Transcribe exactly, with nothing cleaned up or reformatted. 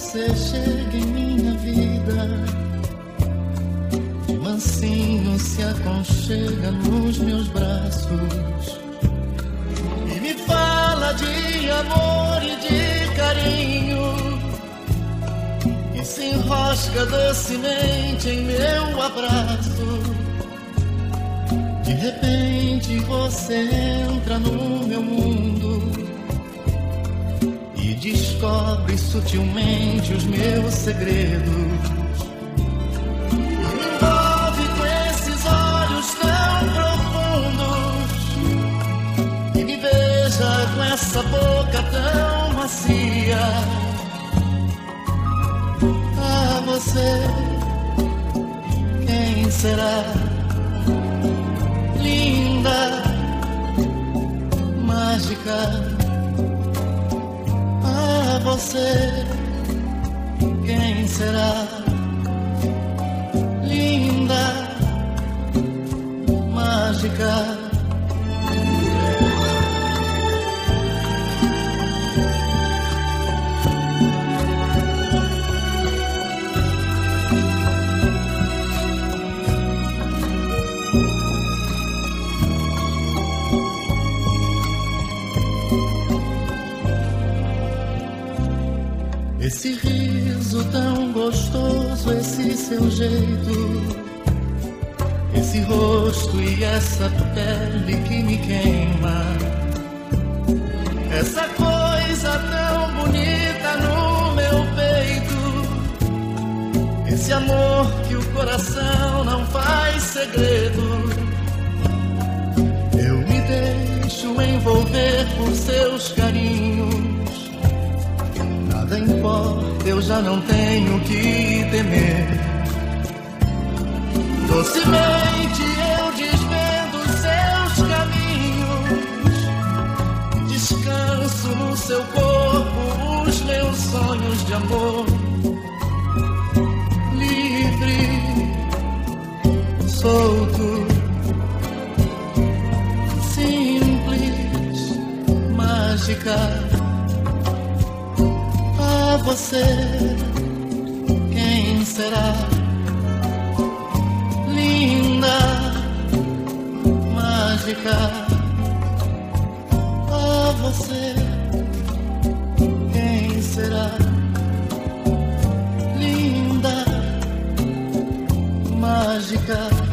você chega em minha vida, de mansinho se aconchega nos meus braços e me fala de amor e de carinho, e se enrosca docemente em meu abraço. De repente você entra no meu mundo e descobre sutilmente os meus segredos. Me envolve com esses olhos tão profundos e me beija com essa boca tão macia. Ah, você, quem será? Linda, mágica. Ah, você, quem será? Linda, mágica. Esse riso tão gostoso, esse seu jeito, esse rosto e essa pele que me queima, essa coisa tão bonita no meu peito, esse amor que o coração não faz segredo. Eu me deixo envolver por seus carinhos. Nada importa, eu já não tenho o que temer. Docemente eu desvendo seus caminhos, descanso no seu corpo os meus sonhos de amor. Livre, solto, simples, mágica. Ah, você, quem será? Linda, mágica. Ah, você, quem será? Linda, mágica.